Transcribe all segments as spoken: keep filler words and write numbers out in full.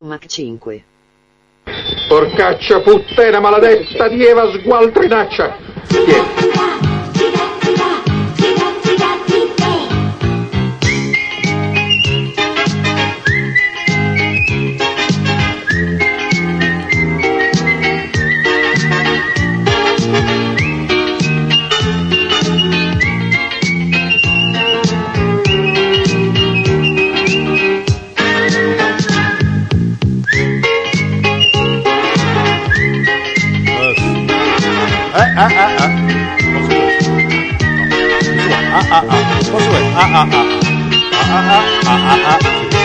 Mach cinque. Porcaccia puttana maledetta di Eva sgualtrinaccia. Tieni. Ah ah ah. Ah ah ah. Posso vedere? Ah ah ah. Ah ah ah ah ah.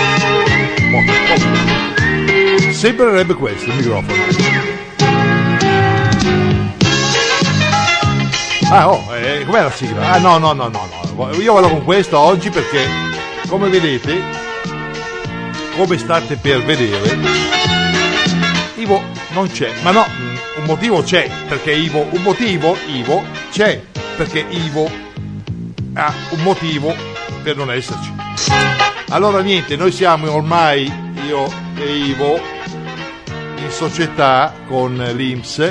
Sembrerebbe questo il microfono. Ah oh, eh, com'è la sigla? Ah no no no no no. Io vado con questo oggi perché, come vedete, come state per vedere, Ivo non c'è, ma no, un motivo c'è, perché Ivo, un motivo, Ivo, c'è, perché Ivo ha un motivo per non esserci. Allora niente, noi siamo ormai, io e Ivo, in società con l'I N P S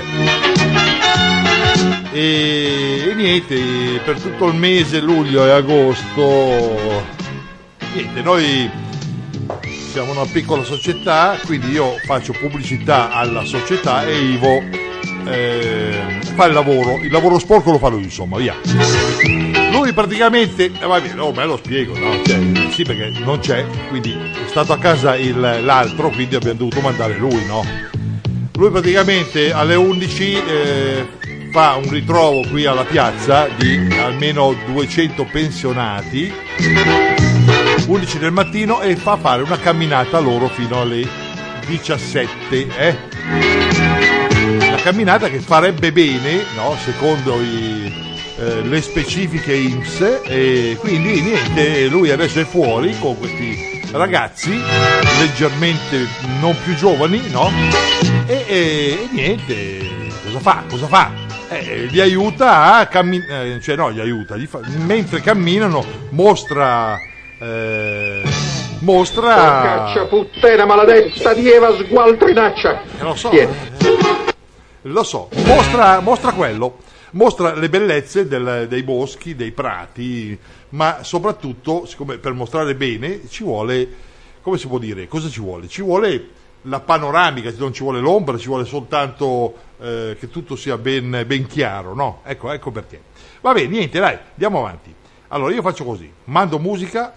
e, e niente, per tutto il mese luglio e agosto, niente, noi siamo una piccola società, quindi io faccio pubblicità alla società e Ivo eh, fa il lavoro, il lavoro sporco lo fa lui, insomma, via. Lui praticamente, eh, va bene, oh, me lo spiego, no? Cioè, sì, perché non c'è, quindi è stato a casa il, l'altro, quindi abbiamo dovuto mandare lui, no? Lui praticamente alle undici eh, fa un ritrovo qui alla piazza di almeno duecento pensionati, undici del mattino, e fa fare una camminata loro fino alle diciassette, eh? Una camminata che farebbe bene, no? Secondo i, eh, le specifiche I N P S, e quindi niente, lui adesso è fuori con questi ragazzi leggermente non più giovani, no? E, e, e niente, cosa fa? Cosa fa? Eh, li aiuta a camminare, cioè no, li aiuta, gli fa, mentre camminano mostra Eh, mostra Porcaccia puttana maledetta di Eva sgualtrinaccia. eh, lo so eh, lo so mostra, mostra quello mostra le bellezze del, dei boschi, dei prati, ma soprattutto, siccome per mostrare bene ci vuole, come si può dire, cosa ci vuole? Ci vuole la panoramica, non ci vuole l'ombra, ci vuole soltanto eh, che tutto sia ben, ben chiaro, no? Ecco, ecco perché. Va bene, niente, dai, andiamo avanti. Allora io faccio così, mando musica.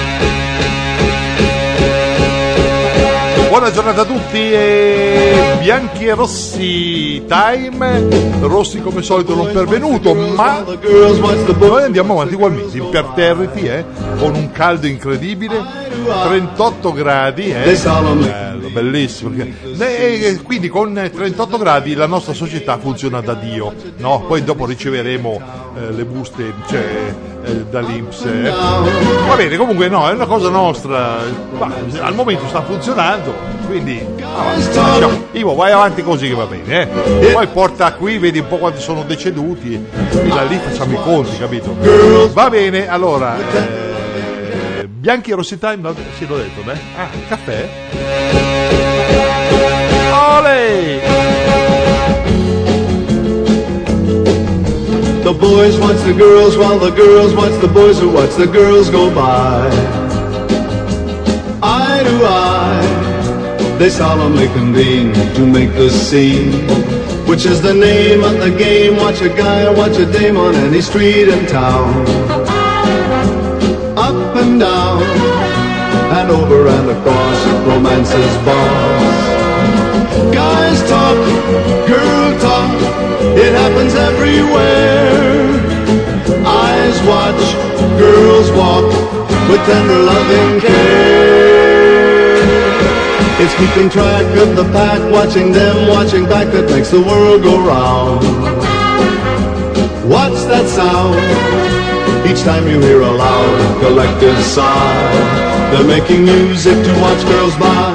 Buona giornata a tutti e bianchi e rossi time. Rossi come al solito non pervenuto, ma noi andiamo avanti ugualmente, imperterriti, eh, con un caldo incredibile, trentotto gradi, eh, bello, bellissimo. E quindi con trentotto gradi la nostra società funziona da Dio, no? Poi dopo riceveremo eh, le buste, cioè eh, dall'I N P S, eh. Va bene, comunque no, è una cosa nostra, ma al momento sta funzionando, quindi avanti, diciamo. Ivo, vai avanti così che va bene, eh. Poi porta qui, vedi un po' quanti sono deceduti e da lì facciamo i conti, capito? Va bene, allora eh, bianchi e rossi time, no, sì, l'ho detto, beh. Ah, caffè? Olè! The boys watch the girls while the girls watch the boys who watch the girls go by. Eye to eye, they solemnly convene to make the scene, which is the name of the game. Watch a guy or watch a dame on any street in town. Up and down, and over and across, romance's boss. Guys talk, girl talk, it happens everywhere. Eyes watch, girls walk, with tender loving care. It's keeping track of the pack, watching them, watching back, that makes the world go round. What's that sound? Each time you hear a loud collective sigh, they're making music to watch girls by.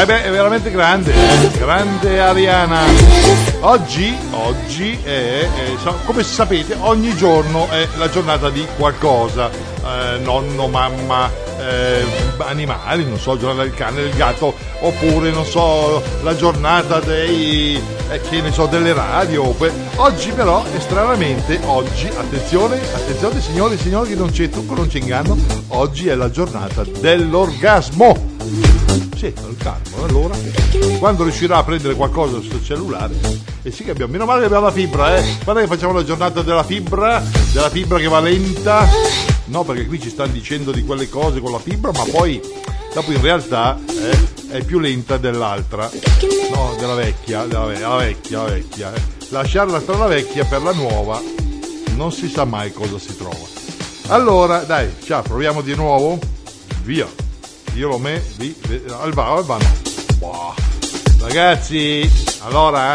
Eh beh, è veramente grande, grande Ariana. Oggi, oggi è, è, come sapete, ogni giorno è la giornata di qualcosa. Eh, nonno, mamma, eh, animali, non so, giornata del cane, del gatto, oppure non so, la giornata dei, eh, che ne so, delle radio. Oggi però, stranamente, oggi, attenzione, attenzione signori e signori, che non c'è trucco, non c'è inganno, oggi è la giornata dell'orgasmo. Sì, il calmo, allora quando riuscirà a prendere qualcosa sul suo cellulare, e sì che abbiamo, meno male che abbiamo la fibra, eh. Guarda che facciamo la giornata della fibra, della fibra che va lenta, no, perché qui ci stanno dicendo di quelle cose con la fibra, ma poi dopo in realtà eh, è più lenta dell'altra, no, della vecchia, della, ve- della vecchia, la vecchia, eh. Lasciarla tra la vecchia per la nuova, non si sa mai cosa si trova. Allora, dai, ciao, proviamo di nuovo, via. Io lo me di Alba, Alba no. Wow. Ragazzi, allora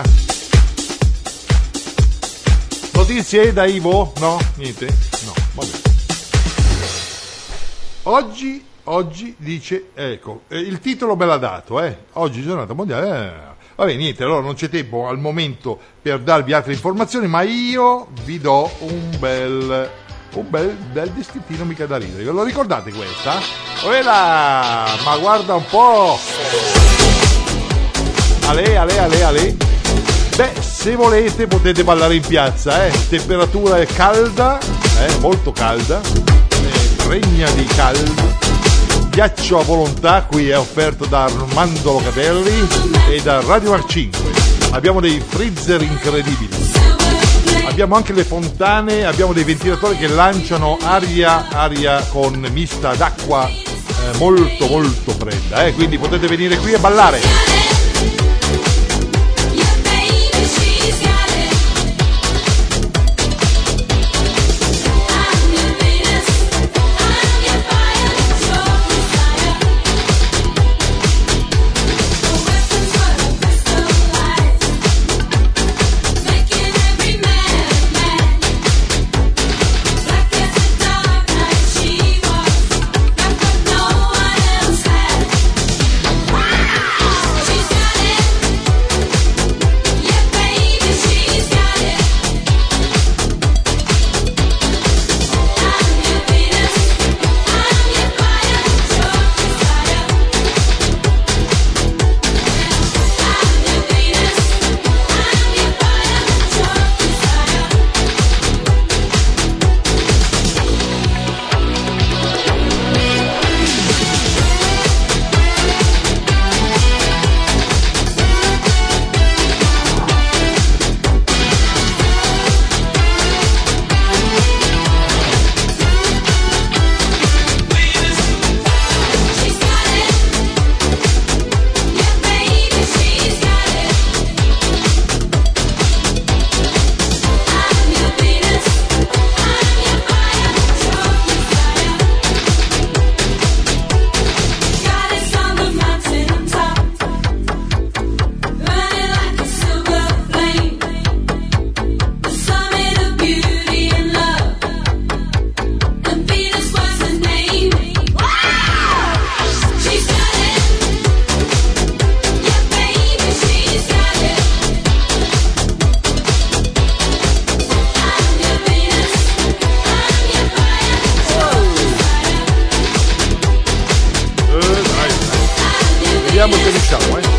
notizie da Ivo? No, niente. No, vabbè. Oggi, oggi dice, ecco, eh, il titolo me l'ha dato, eh. Oggi giornata mondiale. Eh. Vabbè, niente, allora non c'è tempo al momento per darvi altre informazioni, ma io vi do un bel un bel, bel distintivo mica da ridere. Ve lo ricordate questa? Quella, ma guarda un po'. Ale, ale, ale, ale. Beh, se volete potete ballare in piazza, eh. Temperatura è calda, eh, molto calda, eh, regna di caldo. Ghiaccio a volontà, qui è offerto da Armando Locatelli e da Radio Mar cinque. Abbiamo dei freezer incredibili. Abbiamo anche le fontane, abbiamo dei ventilatori che lanciano aria, aria con mista d'acqua eh, molto molto fredda, eh? Quindi potete venire qui a ballare. Vediamo se riusciamo, eh.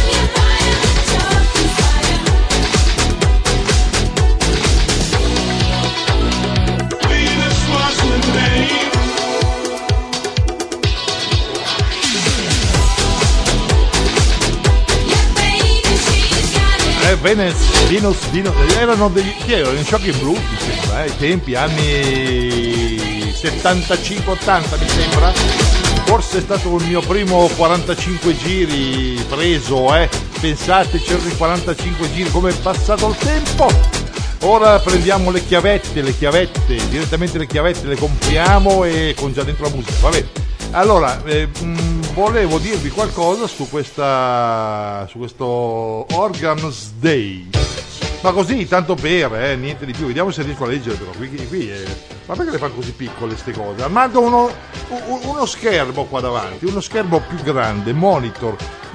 Eh, Venus, Venus, Venus, erano degli, chi erano? In Shocking Blue, mi sembra, eh, ai tempi, anni settantacinque ottanta mi sembra. Forse è stato il mio primo quarantacinque giri preso, eh. Pensate, c'erano i quarantacinque giri, come è passato il tempo. Ora prendiamo le chiavette, le chiavette, direttamente le chiavette le compriamo e con già dentro la musica, va bene. Allora, eh, mh, volevo dirvi qualcosa su questa, su questo Organs Day. Ma così, tanto per, eh, niente di più. Vediamo se riesco a leggere, però. Qui, qui è... Ma perché le fanno così piccole queste cose? Armando uno, uno schermo qua davanti, uno schermo più grande, monitor.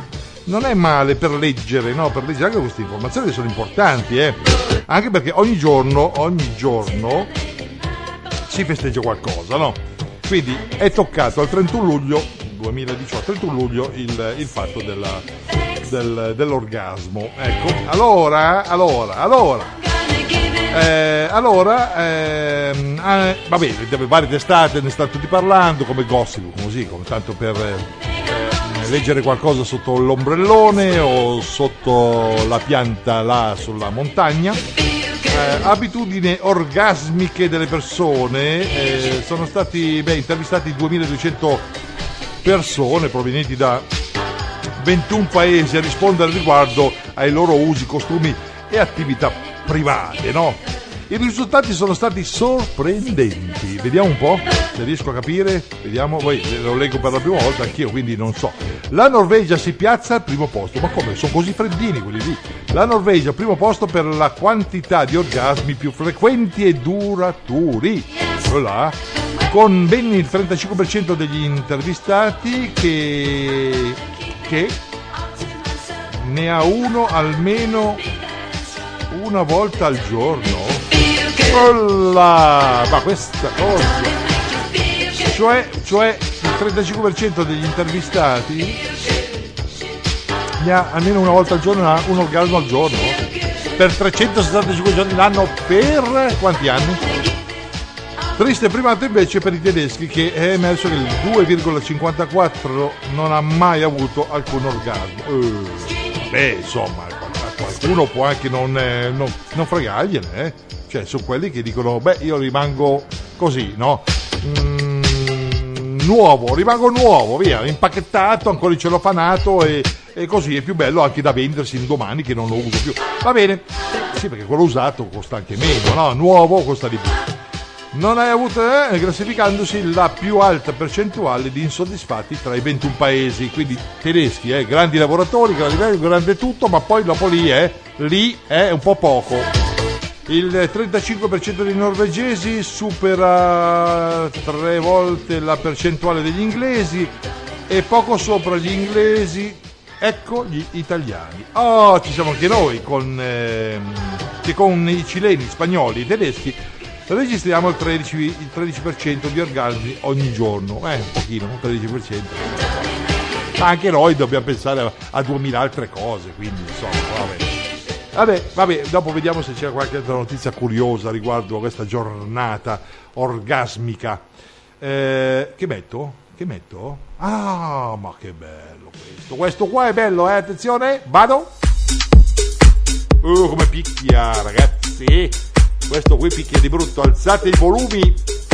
non è male per leggere, no? Per leggere anche queste informazioni che sono importanti, eh? Anche perché ogni giorno, ogni giorno si festeggia qualcosa, no? Quindi è toccato al trentuno luglio duemiladiciotto, trentuno luglio il, il fatto della, del, dell'orgasmo. Ecco, allora, allora, allora. Eh, allora, ehm, eh, va bene, delle varie testate ne stanno tutti parlando, come Gossip, così, come tanto per eh, leggere qualcosa sotto l'ombrellone o sotto la pianta là sulla montagna. Eh, abitudini orgasmiche delle persone, eh, sono stati beh, intervistati duemiladuecento persone provenienti da ventuno paesi a rispondere riguardo ai loro usi, costumi e attività private, no? I risultati sono stati sorprendenti. Vediamo un po' se riesco a capire. Vediamo, poi lo leggo per la prima volta anch'io, quindi non so. La Norvegia si piazza al primo posto. Ma come? Sono così freddini quelli lì. La Norvegia al primo posto per la quantità di orgasmi più frequenti e duraturi. Là, con ben il trentacinque per cento degli intervistati che, che ne ha uno almeno una volta al giorno. Olla! Ma questa cosa, cioè, cioè il trentacinque per cento degli intervistati ne ha almeno una volta al giorno, ha un orgasmo al giorno per trecentosessantacinque giorni l'anno. Per quanti anni? Triste primato invece per i tedeschi, che è emerso che il due virgola cinquantaquattro non ha mai avuto alcun orgasmo. Eh, beh, insomma, qualcuno può anche non, eh, non, non fregargliene, eh? Cioè, sono quelli che dicono, beh, io rimango così, no? Mm, nuovo, rimango nuovo, via, impacchettato, ancora in cellofanato e, e così è più bello anche da vendersi in domani che non lo uso più. Va bene, sì, perché quello usato costa anche meno, no? Nuovo costa di più. Non hai avuto, eh, classificandosi la più alta percentuale di insoddisfatti tra i ventuno paesi, quindi tedeschi, eh, grandi lavoratori, grandi, grande tutto, ma poi dopo lì, eh, lì è un po' poco. Il trentacinque per cento dei norvegesi supera tre volte la percentuale degli inglesi e poco sopra gli inglesi, ecco, gli italiani. Oh, ci siamo anche noi con, eh, che con i cileni, spagnoli, i tedeschi registriamo il tredici, il tredici per cento di orgasmi ogni giorno, eh, un pochino, un tredici per cento. Ma anche noi dobbiamo pensare a, a duemila altre cose, quindi insomma, vabbè. Vabbè, vabbè, dopo vediamo se c'è qualche altra notizia curiosa riguardo a questa giornata orgasmica. Eh, che metto? Che metto? Ah, ma che bello questo. Questo qua è bello, eh, attenzione, vado. Uh, come picchia, ragazzi. Questo qui picchia di brutto, alzate i volumi.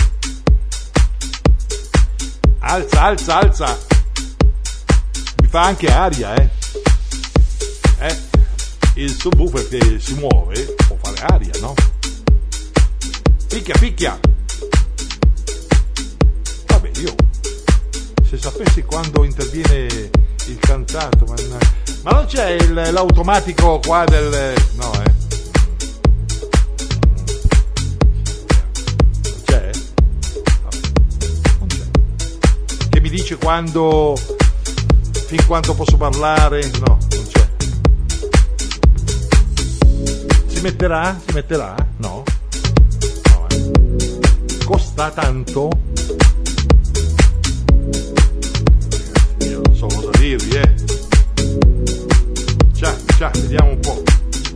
Alza, alza, alza. Mi fa anche aria, eh. Eh. Il subwoofer che si muove può fare aria, no? Picchia, picchia. Vabbè, io se sapessi quando interviene il cantato, ma, ma non c'è il, l'automatico qua del... no, eh. Non c'è? Vabbè, non c'è. Che mi dice quando... fin quanto posso parlare? No, non c'è. Si metterà? Si metterà? No? No, eh. Costa tanto? Io non so cosa dirvi, eh. Ciao, ciao, vediamo un po'.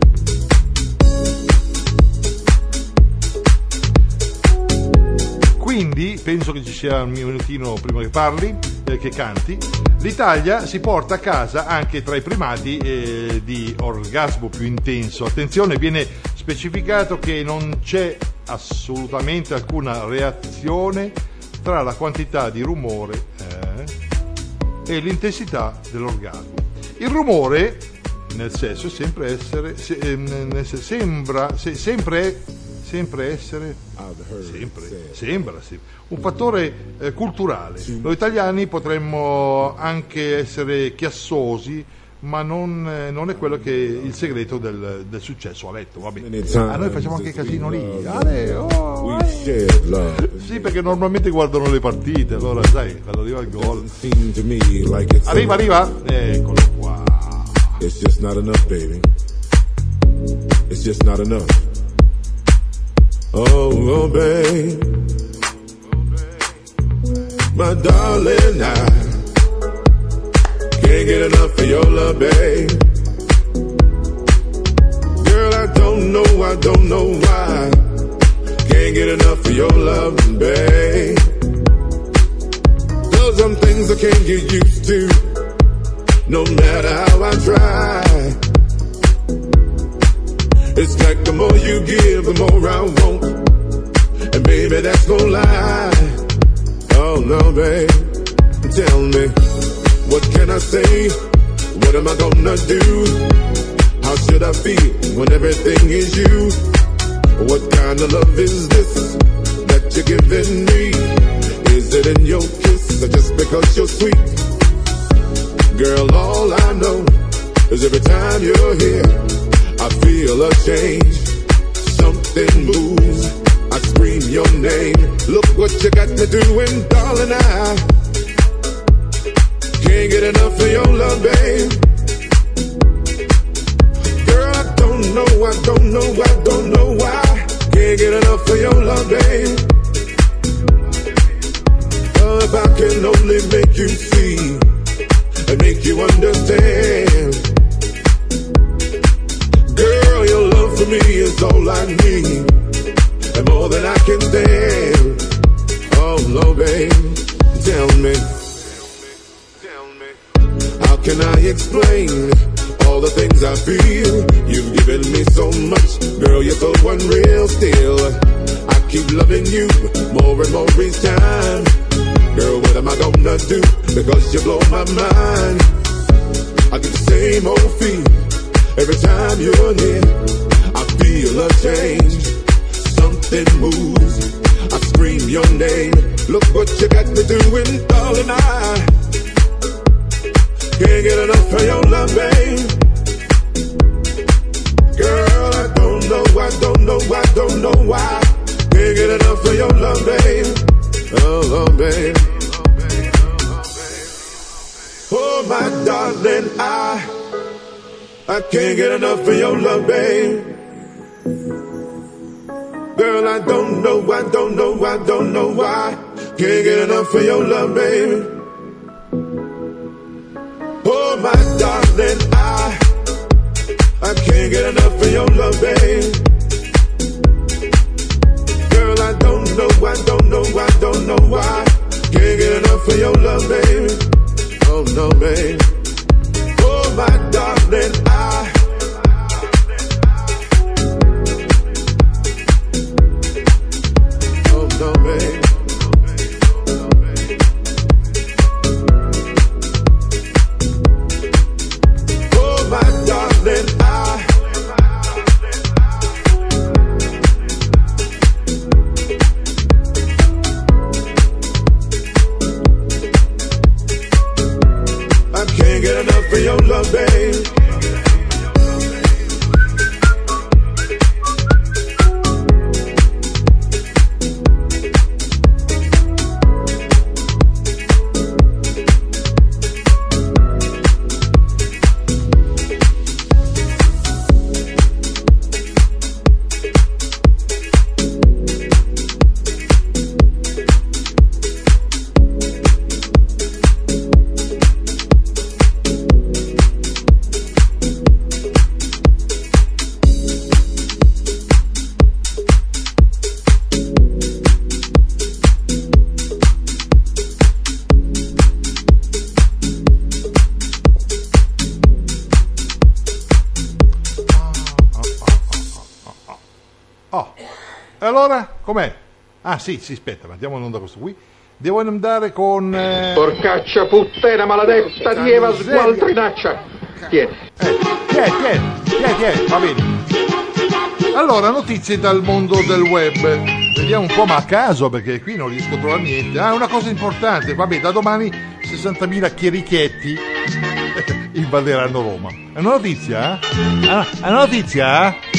Quindi, penso che ci sia un minutino prima che parli, eh, che canti. L'Italia si porta a casa anche tra i primati eh, di orgasmo più intenso. Attenzione, viene specificato che non c'è assolutamente alcuna reazione tra la quantità di rumore eh, e l'intensità dell'orgasmo. Il rumore nel sesso è sempre essere se, eh, nel, sembra se, sempre sempre essere sempre sembra sì, un fattore eh, culturale. Noi italiani potremmo anche essere chiassosi, ma non, eh, non è quello che è il segreto del, del successo a letto. Va bene. A noi facciamo anche casino lì. Ale, oh, sì, perché normalmente guardano le partite, allora sai, quando arriva il gol arriva, arriva, eccolo qua. It's just not enough, baby. It's just not enough. Oh, oh, babe. My darling, I can't get enough of your love, babe. Girl, I don't know, I don't know why. Can't get enough of your love, babe. There's some things I can't get used to, no matter how I try. It's like the more you give, the more I want. And baby, that's no lie. Oh no, babe, tell me, what can I say? What am I gonna do? How should I feel when everything is you? What kind of love is this that you're giving me? Is it in your kiss or just because you're sweet? Girl, all I know is every time you're here, I feel a change. Something moves, I scream your name. Look what you got me doing, darling, I can't get enough of your love, babe. Girl, I don't know, I don't know, I don't know why. Can't get enough of your love, babe. Oh, if I can only make you see and make you understand. Girl, your love for me is all I need, and more than I can stand. Oh, no, babe, tell me, tell me, how can I explain all the things I feel? You've given me so much, girl, you're so unreal still. I keep loving you more and more each time. Girl, what am I gonna do? Because you blow my mind. I get the same old feel every time you're here. I feel a change. Something moves, I scream your name. Look what you got me doing, darling, I can't get enough of your love, babe. Girl, I don't know, I don't know, I don't know why. Can't get enough of your love, babe. Oh, oh, babe. Oh, my darling, I I can't get enough of your love, babe. Girl, I don't know, I don't know, I don't know why. Can't get enough of your love, baby. Oh, my darling, I I can't get enough of your love, babe. Girl, I don't know, I don't know, I don't know why. Can't get enough of your love, baby. Oh, no, babe. Oh, my darling, I Oh, no, babe. Oh, my darling, I I can't get enough of your love, babe. Allora, com'è? Ah sì, sì, aspetta, andiamo in onda questo qui. Devo andare con... Eh... Porcaccia puttana maledetta di Eva sgualtrinaccia. Tieni. Eh, tieni, tieni, tieni, tieni, va bene. Allora, notizie dal mondo del web. Vediamo un po', ma a caso, perché qui non riesco a trovare niente. Ah, una cosa importante, vabbè, da domani sessantamila chierichetti invaderanno Roma. È una notizia, eh? È una notizia, eh?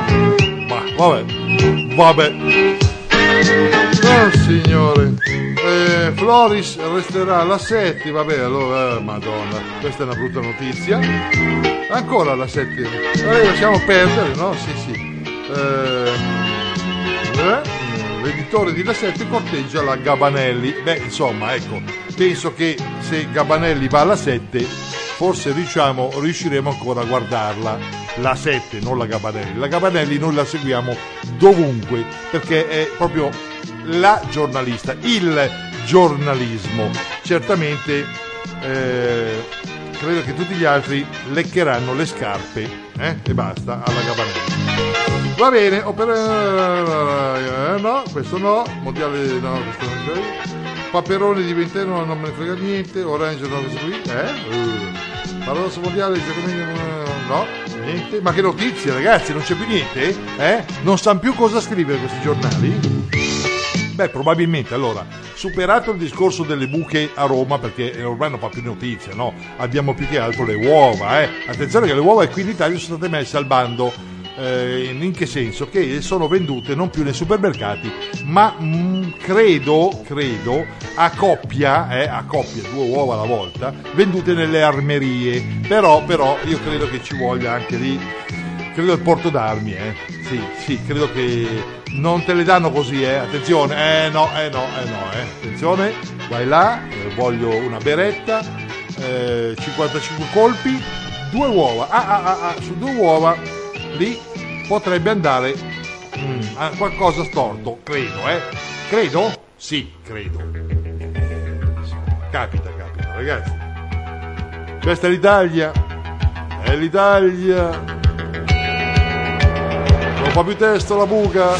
Ma, vabbè, vabbè. Oh, signore. eh, Floris resterà alla sette, vabbè, allora, eh, madonna, questa è una brutta notizia. Ancora alla sette, eh, lasciamo perdere, no? Sì, sì. Eh, eh, l'editore di La sette corteggia la Gabanelli. Beh, insomma, ecco, penso che se Gabanelli va alla sette, forse riusciamo, riusciremo ancora a guardarla. La sette, non la Gabanelli. La Gabanelli noi la seguiamo dovunque, perché è proprio la giornalista, il giornalismo. Certamente eh, credo che tutti gli altri leccheranno le scarpe, eh? E basta, alla Gabanelli. Va bene, opera... eh, no, questo no, mondiale no, questo non c'è. Paperone di Venteno non me ne frega niente, Orange no, questo qui, eh? Uh. Paradosso mondiale, no, niente. Ma che notizie, ragazzi, non c'è più niente, eh? Non sanno più cosa scrivere questi giornali? Beh, probabilmente, allora, superato il discorso delle buche a Roma, perché ormai non fa più notizia, no? Abbiamo più che altro le uova, eh? Attenzione che le uova qui in Italia sono state messe al bando. Eh, in che senso? Che sono vendute non più nei supermercati, ma mh, credo, credo, a coppia, eh, a coppia, due uova alla volta, vendute nelle armerie. Però, però, io credo che ci voglia anche lì, credo il porto d'armi, eh. Sì, sì, credo che non te le danno così, eh. Attenzione, eh no, eh no, eh no, eh. Attenzione, vai là, eh, voglio una beretta, eh, cinquantacinque colpi, due uova, ah, ah, ah, ah, su due uova. Lì potrebbe andare mm, a qualcosa storto, credo, eh? Credo? Sì, credo. Capita, capita, ragazzi. Questa è l'Italia. È l'Italia. Non fa più testo la buca.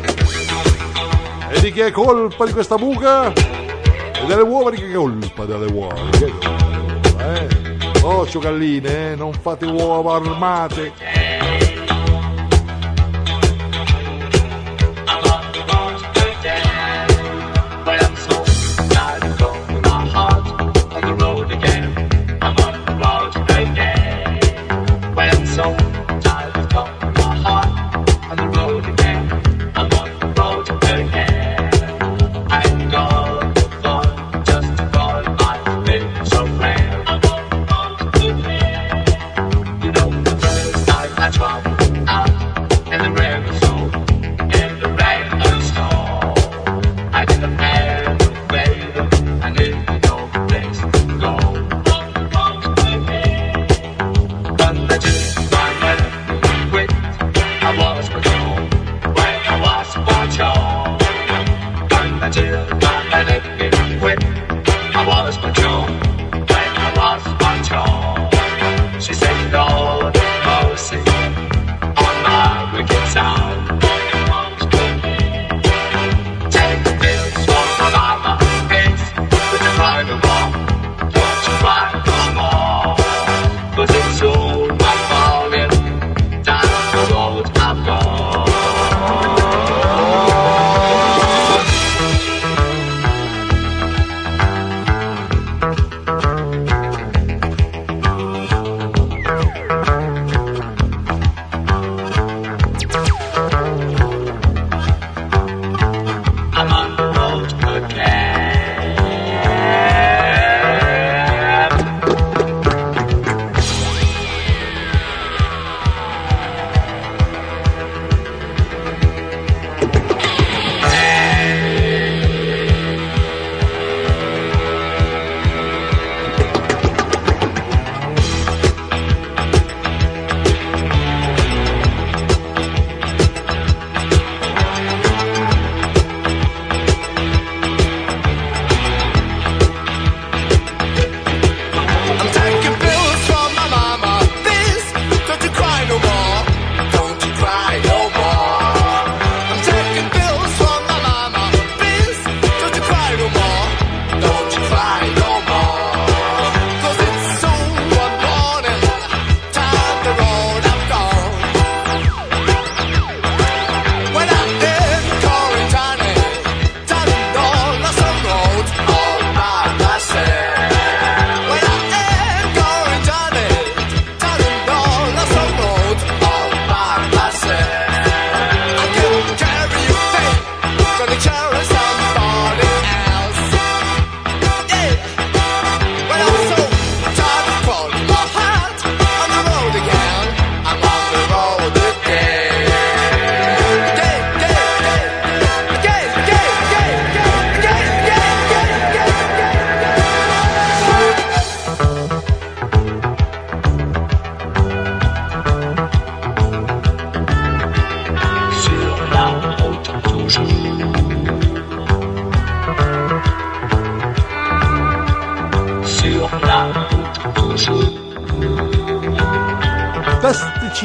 E di chi è colpa di questa buca? E delle uova di chi è colpa delle uova? Di chi è colpa, eh? Oh, ciocalline, eh? Non fate uova armate.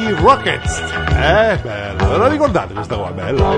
She Rockets. Eh, bella, la ricordate questa qua? Bella.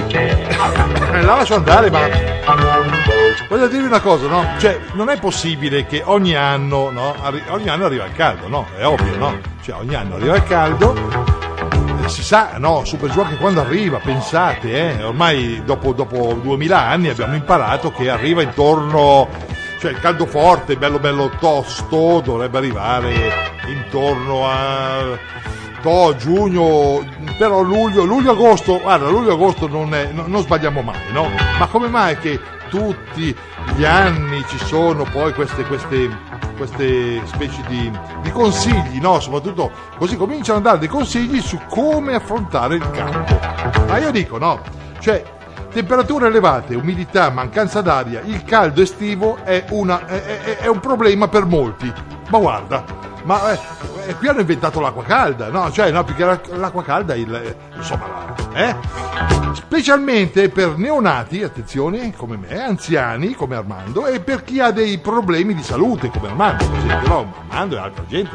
La lascio andare, ma voglio dirvi una cosa, no? Cioè, non è possibile che ogni anno, no? Arri- ogni anno arriva il caldo, no? È ovvio, no? Cioè, ogni anno arriva il caldo. Eh, si sa, no? Super Giochi quando arriva, pensate, eh? Ormai dopo, dopo duemila anni abbiamo imparato che arriva intorno, cioè il caldo forte, bello bello tosto, dovrebbe arrivare intorno a no, giugno, però luglio, luglio-agosto, guarda, luglio-agosto non, è, no, non sbagliamo mai, no? Ma come mai che tutti gli anni ci sono poi queste, queste, queste specie di, di consigli, no? Soprattutto così cominciano a dare dei consigli su come affrontare il caldo. Ma io dico, no? Cioè, temperature elevate, umidità, mancanza d'aria, il caldo estivo è, una, è, è, è un problema per molti. Ma guarda, ma eh, qui hanno inventato l'acqua calda, no? Cioè, no, perché l'acqua calda, il, insomma, eh? Specialmente per neonati, attenzione, come me, anziani, come Armando, e per chi ha dei problemi di salute, come Armando, per esempio, no? Armando e altra gente.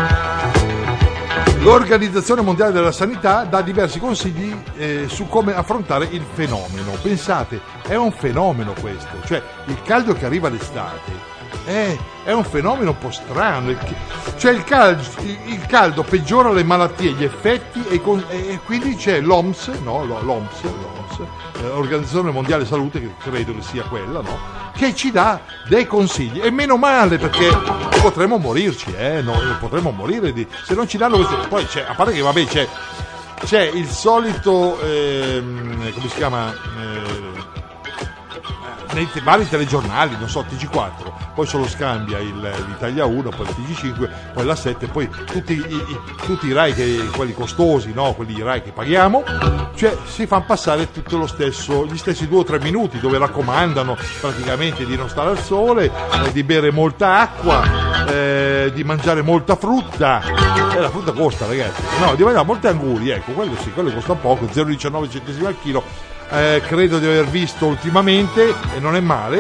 L'Organizzazione Mondiale della Sanità dà diversi consigli eh, su come affrontare il fenomeno. Pensate, è un fenomeno questo, cioè il caldo che arriva d'estate è, è un fenomeno un po' strano, il, cioè il caldo, il, il caldo peggiora le malattie, gli effetti e, con, e quindi c'è l'O M S, no? L'O M S, l'O M S, eh, Organizzazione Mondiale Salute, che credo che sia quella, no? Che ci dà dei consigli, e meno male, perché potremmo morirci, eh? No, potremmo morire di, se non ci danno queste. Poi c'è, a parte che vabbè, c'è, c'è il solito ehm, come si chiama eh, nei vari telegiornali, non so, T G quattro, poi solo scambia il, l'Italia uno, poi il T G cinque, poi la sette, poi tutti i, i, tutti i Rai, che, quelli costosi, no? Quelli Rai che paghiamo, cioè si fanno passare tutto lo stesso, gli stessi due o tre minuti, dove raccomandano praticamente di non stare al sole, eh, di bere molta acqua, eh, di mangiare molta frutta, e eh, la frutta costa, ragazzi, no, di mangiare molte anguri, ecco, quello sì, quello costa poco, zero virgola diciannove centesimi al chilo. Eh, credo di aver visto ultimamente, e non è male,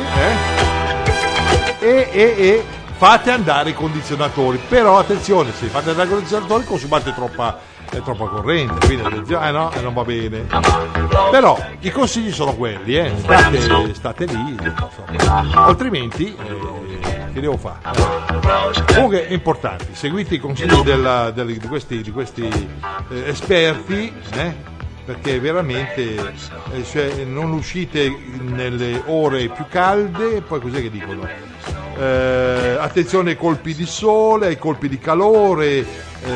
eh? e, e, e fate andare i condizionatori, però attenzione, se fate andare i condizionatori consumate troppa, eh, troppa corrente, quindi attenzione, eh no, eh, non va bene, però i consigli sono quelli, eh? state, state lì, insomma. Altrimenti eh, che devo fare? Eh. Comunque è importante, seguite i consigli della, della, di questi, di questi eh, esperti, eh? Perché veramente eh, cioè, non uscite nelle ore più calde, poi cos'è che dicono? Eh, attenzione ai colpi di sole, ai colpi di calore,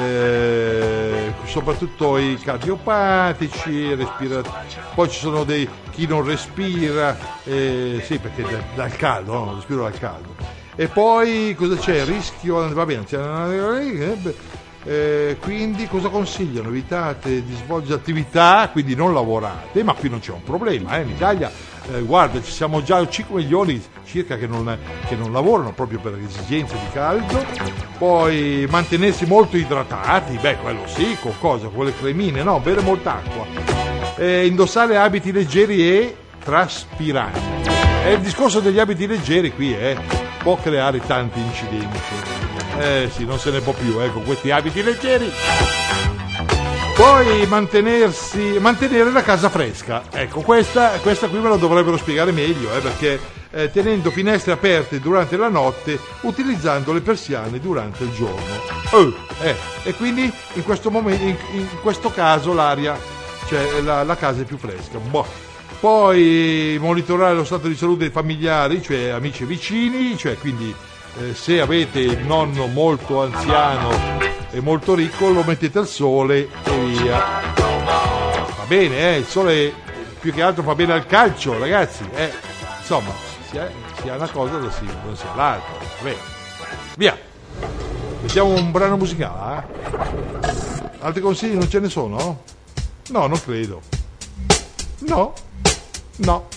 eh, soprattutto i cardiopatici, respira- poi ci sono dei chi non respira, eh, sì, perché da, dal caldo, no? Respiro dal caldo. E poi cosa c'è? Rischio, va bene, Eh, quindi cosa consigliano? Evitate di svolgere attività, quindi non lavorate, ma qui non c'è un problema, eh? In Italia eh, guarda, ci siamo già cinque milioni circa che non, che non lavorano proprio per esigenze di caldo. Poi mantenersi molto idratati, beh, quello sì, con cosa? Con le cremine, no, bere molta acqua, eh, indossare abiti leggeri e traspiranti. E il discorso degli abiti leggeri qui eh, può creare tanti incidenti. Eh sì, non se ne può più, eh, con questi abiti leggeri. Poi mantenersi, mantenere la casa fresca. Ecco, questa, questa qui me la dovrebbero spiegare meglio, eh, perché eh, tenendo finestre aperte durante la notte, utilizzando le persiane durante il giorno. Oh, eh, e quindi in questo momento, in, in questo caso l'aria, cioè la, la casa è più fresca. Boh. Poi monitorare lo stato di salute dei familiari, cioè amici e vicini, cioè quindi Eh, se avete il nonno molto anziano e molto ricco, lo mettete al sole e via. Va bene, eh, il sole più che altro fa bene al calcio, ragazzi, eh. Insomma, sia, sia una cosa non sia, non sia l'altra. Va bene. Via. Mettiamo un brano musicale, eh? Altri consigli non ce ne sono? No, non credo. No, no.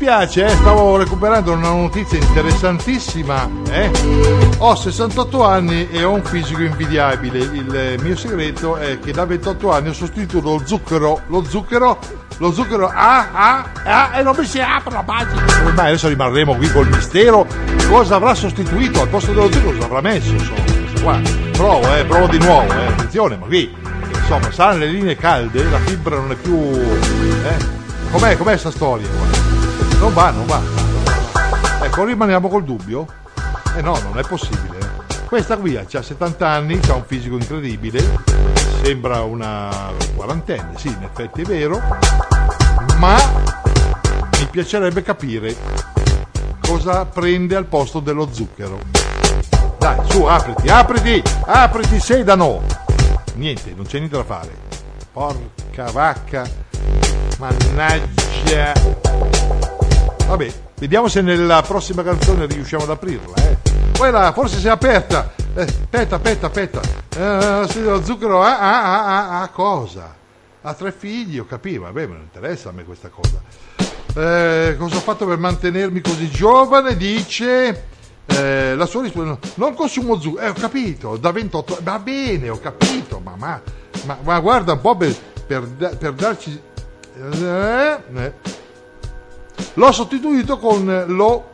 piace, eh? Stavo recuperando una notizia interessantissima, eh? Ho sessantotto anni e ho un fisico invidiabile. Il mio segreto è che da ventotto anni ho sostituito lo zucchero, lo zucchero, lo zucchero ah ah ah e non mi si apre la pagina. Come mai? Adesso rimarremo qui col mistero. Cosa avrà sostituito al posto dello zucchero? Cosa avrà messo? Insomma, qua. Provo, eh, provo di nuovo, eh. Attenzione, ma qui, insomma, saranno le linee calde, la fibra non è più. Eh? Com'è, com'è sta storia? Non va, non va. Ecco, rimaniamo col dubbio. Eh no, non è possibile. Questa qui ha settanta anni, ha un fisico incredibile, sembra una quarantenne, sì, in effetti è vero, ma mi piacerebbe capire cosa prende al posto dello zucchero. Dai, su, apriti, apriti, apriti, sedano. Niente, non c'è niente da fare. Porca vacca, mannaggia. Vabbè, vediamo se nella prossima canzone riusciamo ad aprirla, eh. Poi là, forse si è aperta. Eh, aspetta, aspetta, aspetta. Eh, sì, lo zucchero ha, ha, ha, ha cosa? Ha tre figli, ho capito, vabbè, me non interessa a me questa cosa. Eh, cosa ho fatto per mantenermi così giovane? Dice eh, la sua risposta: non consumo zucchero. Eh, ho capito, da ventotto, va bene, ho capito, ma, ma, ma, ma guarda un po' per, per, per darci eh, eh. L'ho sostituito con lo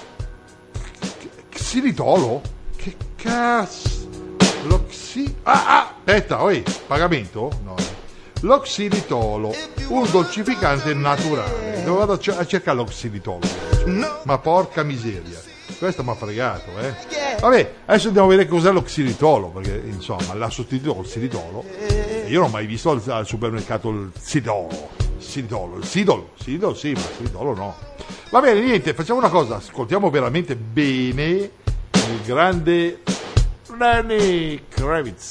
xilitolo. Che cazzo? Lo xi ah ah aspetta, oi, pagamento? No. Lo xilitolo, un dolcificante naturale. Dove vado a cercare lo xilitolo? Ma porca miseria, questo mi ha fregato, eh. Vabbè, adesso andiamo a vedere cos'è lo xilitolo, perché insomma l'ha sostituito col xilitolo e io non ho mai visto al, al supermercato il xilitolo. Xilitolo, il sidolo, sidolo sì, ma xilitolo no. Va bene, niente, facciamo una cosa, ascoltiamo veramente bene il grande Lenny Kravitz.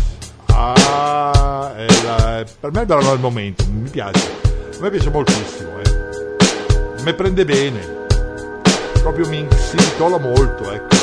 Ah, è la, per me è il brano del momento, mi piace, a me piace moltissimo, eh. Mi prende bene, proprio mi xilitola molto, ecco.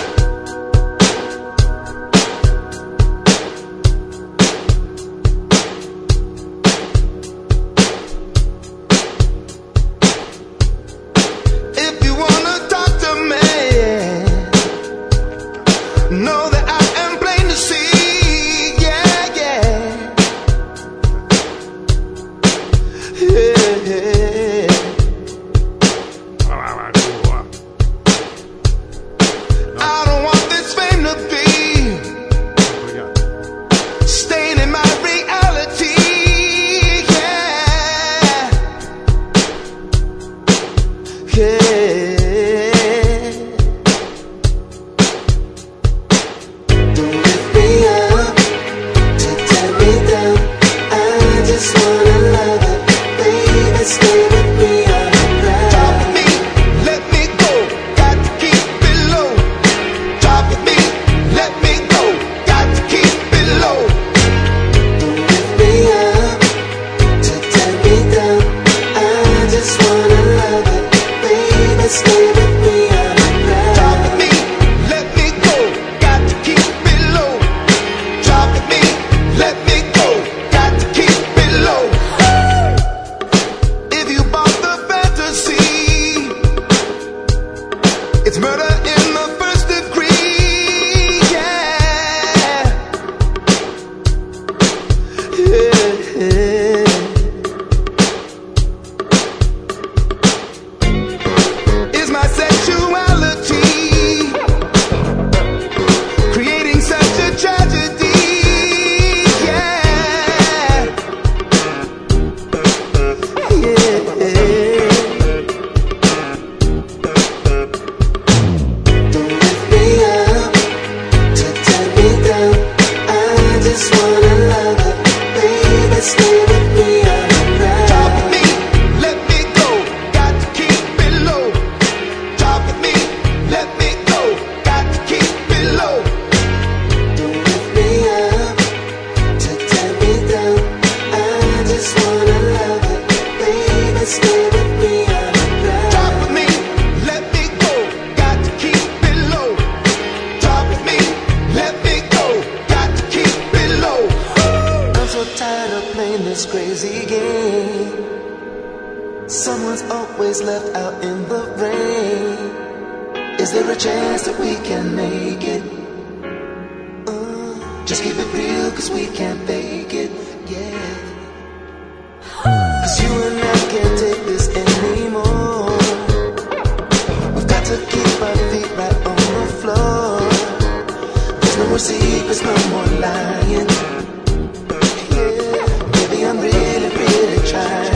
Someone's always left out in the rain. Is there a chance that we can make it? Uh, just keep it real, cause we can't fake it, yeah. Cause you and I can't take this anymore. We've got to keep our feet right on the floor. There's no more secrets, no more lying. Yeah, baby, I'm really, really trying.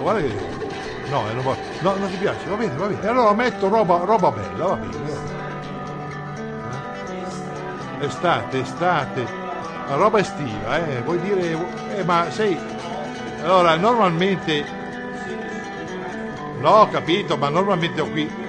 guarda che no, è roba... no, non ti piace, va bene, va bene. E allora metto roba, roba bella, va bene. Eh? Estate, estate, la roba estiva, eh, vuoi dire, eh, ma sei, allora normalmente, no, ho capito, ma normalmente ho qui,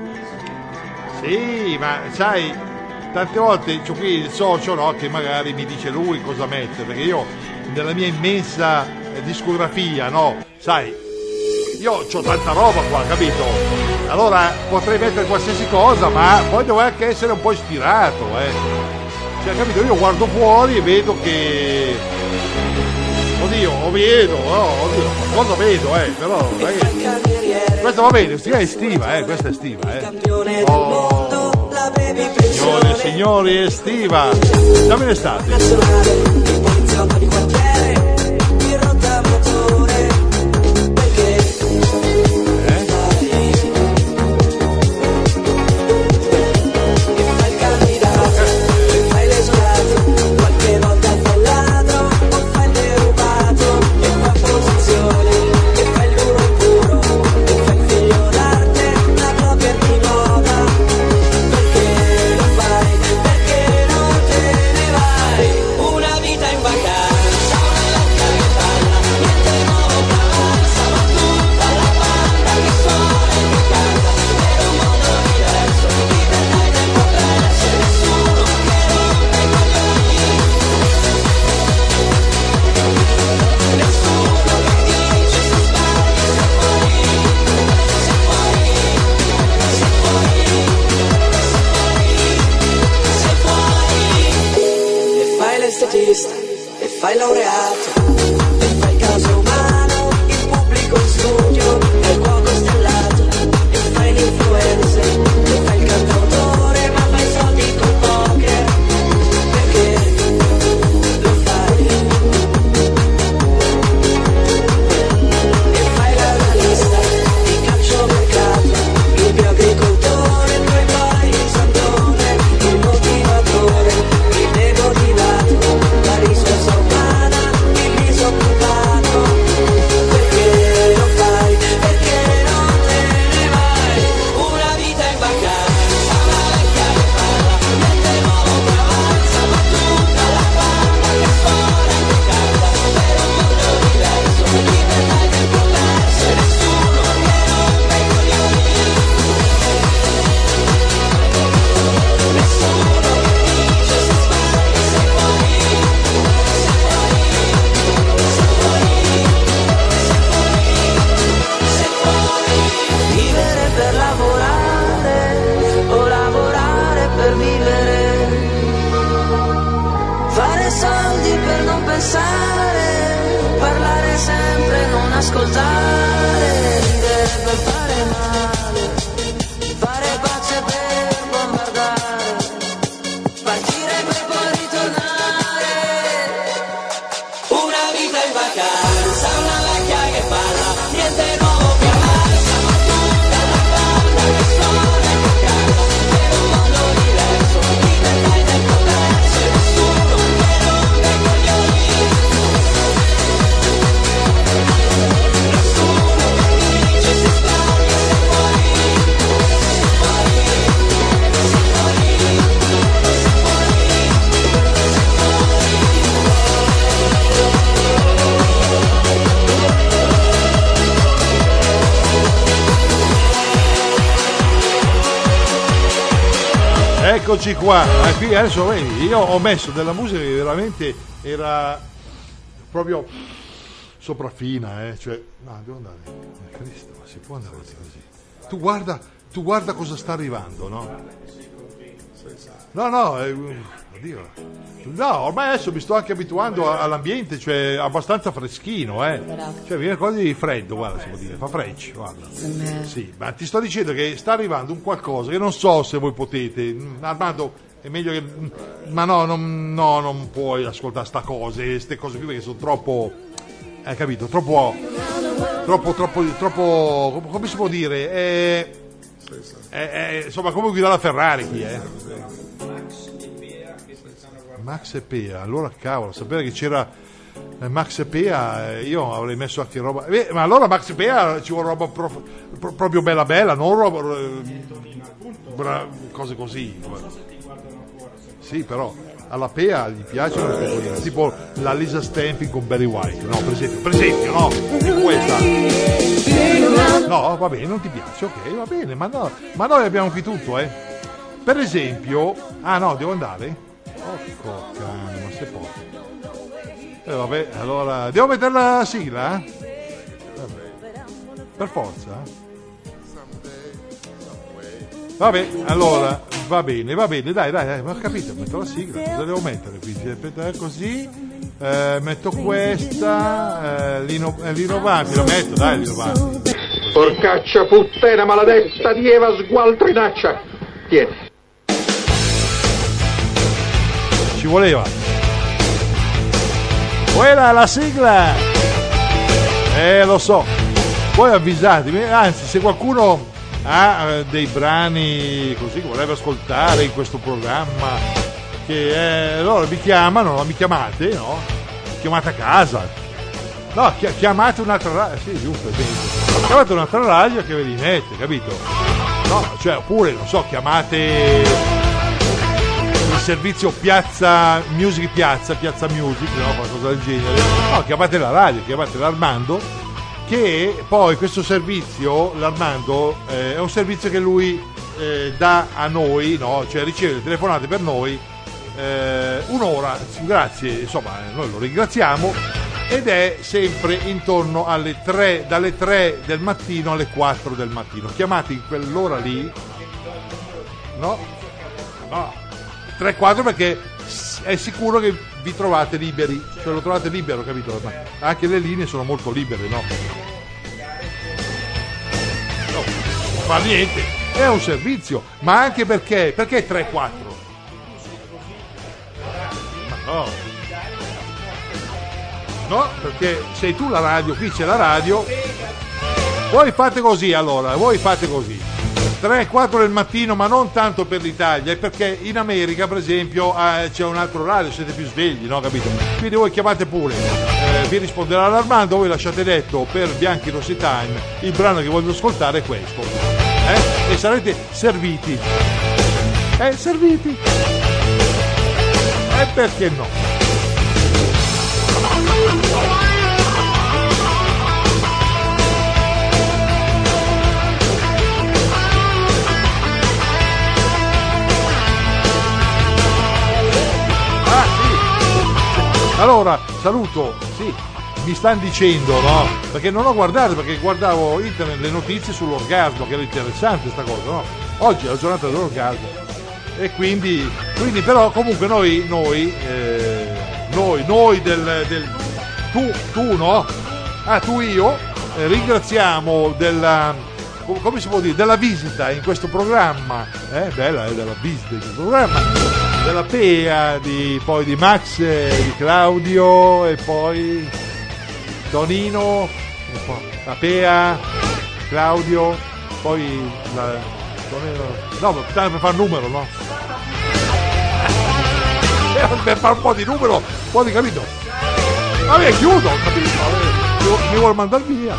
sì, ma sai, tante volte c'ho qui il socio, no, che magari mi dice lui cosa mettere, perché io nella mia immensa discografia, no, sai, io ho tanta roba qua, capito? Allora potrei mettere qualsiasi cosa, ma poi devo anche essere un po' ispirato, eh. Cioè, capito? Io guardo fuori e vedo che... Oddio, lo vedo, oh, oddio, cosa vedo, eh, però... Eh. Questa va bene, questa è estiva, eh, questa è estiva, eh. Oh, signore e signori, è estiva. Siamo in estate. E fai laureato, e fai il caso umano, il pubblico in studio, e il cuoco stellato, e fai l'influencer, e fai il cantautore, ma fai soldi col poker, perché lo fai. E fai l'analista di calciomercato, il bioagricoltore, poi vai il santone, il motivatore, il demotivato, la risorsa umana, il disoccupato, perché lo fai, perché non te ne vai, una vita in vacanza, una vecchia che parla, niente nuovo che avanza, ma tutta la banda che suona e che canta, per un mondo diverso, libertà e tempo perso, e nessuno che rompe i coglioni, nessuno che dice se sbagli, se puoi. Vivere per lavorare o lavorare per vivere, fare soldi per non pensare, parlare sempre, non ascoltare, ridere per fare male, fare pace per bombardare, partire per poi ritornare, una vita in vacanza, una vecchia che parla, niente nuovo che avanza, ma tutta la banda che suona e che canta, per un mondo diverso, libertà e tempo perso, e nessuno che rompe i coglioni, nessuno che dice se sbagli, se puoi, se puoi, se puoi, se Eccoci qua, ah, qui adesso vedi, io ho messo della musica che veramente era proprio sopraffina, eh, cioè, no, devo andare, ma Cristo, ma si può andare avanti così? Tu guarda, tu guarda cosa sta arrivando, no? No, no, eh, oddio. No, ormai adesso mi sto anche abituando a- all'ambiente, cioè abbastanza freschino, eh. Cioè viene quasi di freddo, guarda, si può dire, fa freccio, guarda. Sì, ma ti sto dicendo che sta arrivando un qualcosa che non so se voi potete. Mm, Armando, è meglio che. mm, Ma no, non, no, non puoi ascoltare sta cose, queste cose qui perché sono troppo. Hai capito? Troppo. Troppo, troppo, troppo. Come si può dire? È, è, è, insomma, come guidare la Ferrari qui, eh. Max e Pea, allora cavolo, sapere che c'era eh, Max Pea, eh, io avrei messo anche roba. Eh, ma allora Max Pea ci vuole roba prof, pro, proprio bella bella, non roba. Eh, bra, cose così. Sì, però alla Pea gli piacciono le pecorine, tipo la Lisa Stamping con Barry White, no, per esempio, per esempio, no, tipo questa. No, va bene, non ti piace, ok, va bene, ma no, ma noi abbiamo qui tutto, eh. Per esempio, ah no, devo andare? Porco cane, ma se può. Eh vabbè, allora, devo mettere la sigla? Vabbè. Per forza? Vabbè, allora, va bene, va bene, dai, dai, dai, ma ho capito, metto la sigla, cosa devo mettere? Quindi, aspetta, così, eh, metto questa, eh, Lino, eh, Lino Banfi, lo metto, dai, Lino Banfi. Porcaccia puttana maledetta di Eva sgualtrinaccia. Tieni. Ci voleva. Quella la sigla. Eh, lo so. Poi avvisatemi, anzi, se qualcuno ha eh, dei brani così che vorrebbe ascoltare in questo programma, che eh, allora mi chiamano, no? Mi chiamate, no? Chiamate a casa. No, chi- chiamate un'altra radio, sì, giusto, è bene. Chiamate un'altra radio che ve li mette, capito? No, cioè, oppure, non so, chiamate il servizio Piazza Music Piazza, Piazza Music, no, qualcosa del genere. No, chiamate la radio, chiamate l'Armando, che poi questo servizio, l'Armando, eh, è un servizio che lui eh, dà a noi, no? Cioè riceve le telefonate per noi, eh, un'ora, grazie, insomma, noi lo ringraziamo. Ed è sempre intorno alle tre, dalle tre del mattino alle quattro del mattino. Chiamate in quell'ora lì, no? No, tre quattro perché è sicuro che vi trovate liberi, cioè lo trovate libero, capito? Ma anche le linee sono molto libere, no? No, non fa niente, è un servizio, ma anche perché, perché tre quattro? Ma no. No, perché sei tu la radio, qui c'è la radio. Voi fate così allora, voi fate così. tre quattro del mattino, ma non tanto per l'Italia, è perché in America, per esempio, eh, c'è un altro radio, siete più svegli, no, capito? Quindi voi chiamate pure, eh, vi risponderà l'Armando, voi lasciate detto per Bianchi Rossi Time, il brano che voglio ascoltare è questo. Eh? E sarete serviti. Eh, serviti. E perché no? Allora, saluto, sì, mi stanno dicendo, no? Perché non ho guardato, perché guardavo internet, le notizie sull'orgasmo, che era interessante sta cosa, no? Oggi è la giornata dell'orgasmo. E quindi, quindi però comunque noi, noi, eh, noi, noi del, del tu, tu, no? Ah, tu, io, eh, ringraziamo della, come si può dire, della visita in questo programma, eh? Bella, è eh, della visita in questo programma. Della Pea, di, poi di Max, di Claudio e poi Tonino, e poi la Pea, Claudio, poi la, Tonino, no, tanto per fare il numero, no? Per fare un po' di numero, un po' di capito? Vabbè, chiudo, capito? Vabbè, mi vuole mandare via.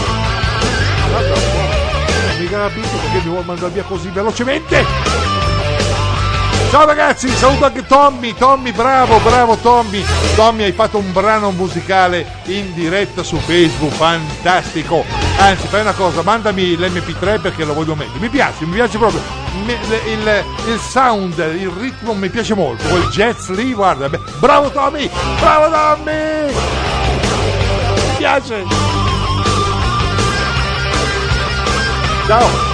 Mica capito perché mi vuole mandare via così velocemente. Ciao ragazzi, saluto anche Tommy, Tommy bravo, bravo Tommy, Tommy hai fatto un brano musicale in diretta su Facebook, fantastico, anzi fai una cosa, mandami l'emme pi tre perché lo voglio mettere, mi piace, mi piace proprio, mi, il, il sound, il ritmo mi piace molto, quel jazz lì, guarda, bravo Tommy, bravo Tommy, mi piace, ciao.